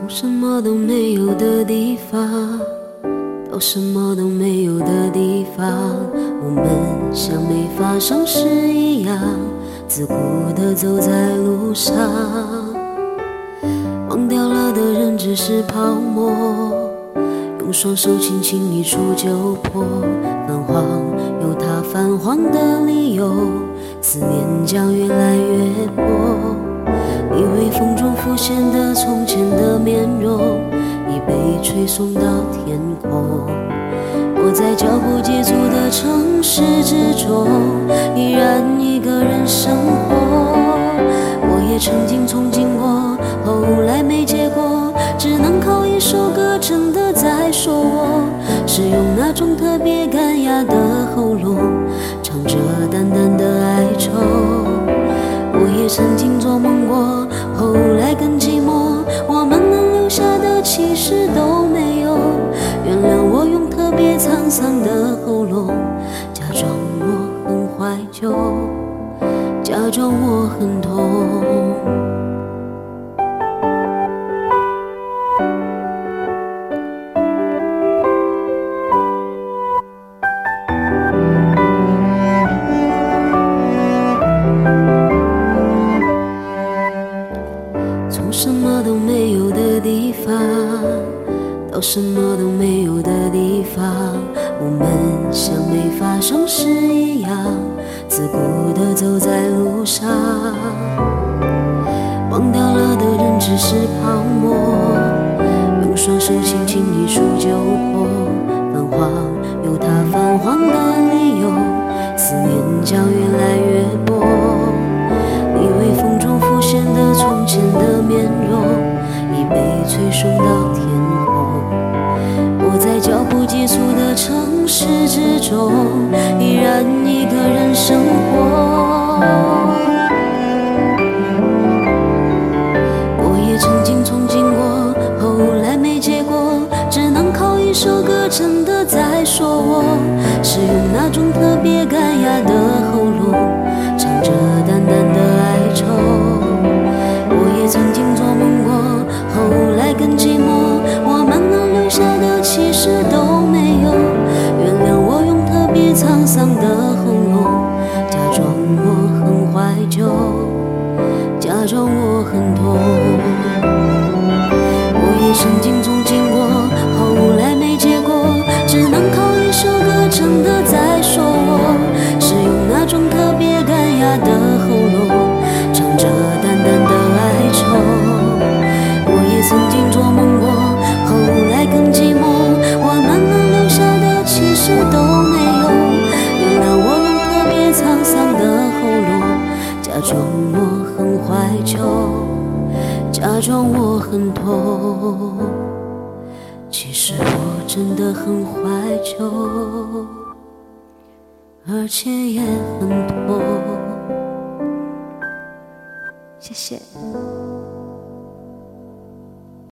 从什么都没有的地方到什么都没有的地方，我们像没发生事一样，自顾地走在路上。忘掉了的人只是泡沫，用双手轻轻一触就破。泛黄有它泛黄的理由，思念将越来越薄。你微风中浮现的从前的面容，已被吹送到天空。我在脚步急促的城市之中，依然一个人生活。我也曾经憧憬过，后来没结果，只能靠一首歌真的在说我，是用那种特别干哑的喉咙，唱着淡淡的哀愁。我也曾经做梦过，后来更寂寞，我们能留下的其实都没有。原谅我用特别沧桑的喉咙，假装我很怀旧，假装我很痛。从什么都没有的地方到什么都没有的地方，我们像没发生事一样，自顾地走在路上。忘掉了的人只是泡沫，用双手轻轻一触就破。泛黄有它泛黄的理由，思念将越来越薄。你微风中浮现的从前的面容，已被吹送到天空。我在脚步急促的城市之中，依然一个人生活。我也曾经憧憬过，后来没结果，只能靠一首歌真的在说我，是用那种特别干哑的喉咙，唱着淡淡的哀愁。我也曾经做梦过，后来更寂寞，我们能留下的其实都没有。原谅我用特别沧桑的喉咙，假装我很怀旧，假装我很痛。我也曾经憧憬过，后来没结果，只能靠一首歌真的在说我，是用那种特别干哑的喉咙，唱着淡淡的哀愁。我也曾经做梦过，后来更寂寞，我们能留下的其实都没有。原谅我用特别沧桑的喉咙，假装我很怀旧，假装我很痛。其实我真的很怀旧，而且也很痛。谢谢。